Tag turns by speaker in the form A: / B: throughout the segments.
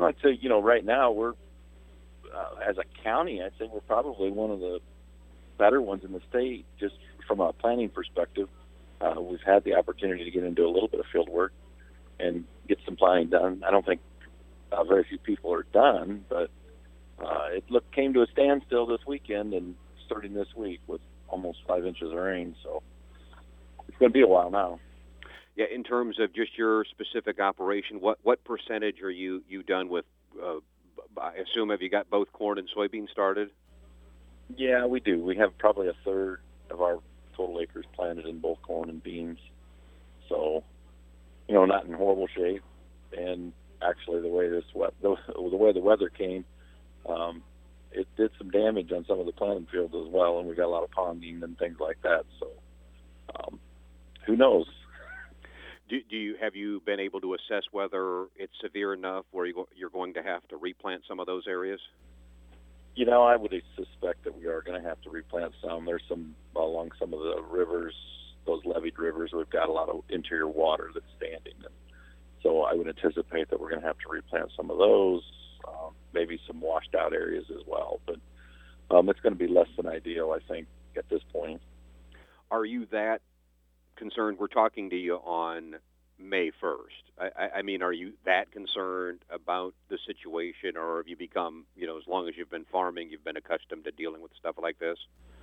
A: I'd say, right now we're, as a county, I'd say we're probably one of the better ones in the state, just from a planning perspective. We've had the opportunity to get into a little bit of field work and get some planning done. I don't think very few people are done, but it came to a standstill this weekend and starting this week with almost 5 inches of rain. So it's going to be a while now.
B: Yeah, in terms of just your specific operation, what percentage are you done with? I assume, have you got both corn and soybeans started?
A: Yeah, we do. We have probably a third of our total acres planted in both corn and beans. So, not in horrible shape. And actually, the way the weather came, it did some damage on some of the planting fields as well, and we got a lot of ponding and things like that. So, who knows?
B: Have you been able to assess whether it's severe enough where you're going to have to replant some of those areas?
A: I would suspect that we are going to have to replant some. There's some along some of the rivers, those leveed rivers. We've got a lot of interior water that's standing, and so I would anticipate that we're going to have to replant some of those. Maybe some washed out areas as well, but it's going to be less than ideal, I think, at this point.
B: Are you that concerned? We're talking to you on May 1st. I mean, are you that concerned about the situation, or have you become, as long as you've been farming, you've been accustomed to dealing with stuff like this?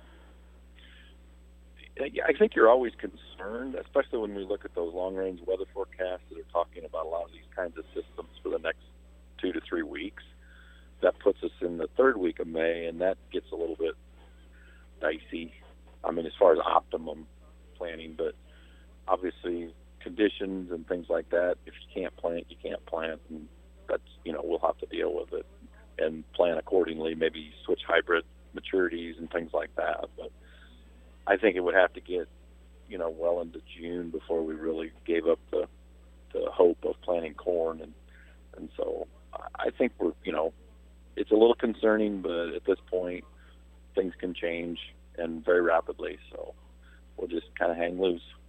A: Yeah, I think you're always concerned, especially when we look at those long-range weather forecasts that are talking about a lot of these kinds of systems for the next 2 to 3 weeks. That puts us in the third week of May, and that gets a little bit dicey. I mean, as far as optimum planning, but obviously conditions and things like that, if you can't plant, you can't plant, and that's, we'll have to deal with it and plan accordingly, maybe switch hybrid maturities and things like that. But I think it would have to get, well into June before we really gave up the hope of planting corn. And so I think we're, it's a little concerning, but at this point, things can change and very rapidly. So we'll just kind of hang loose.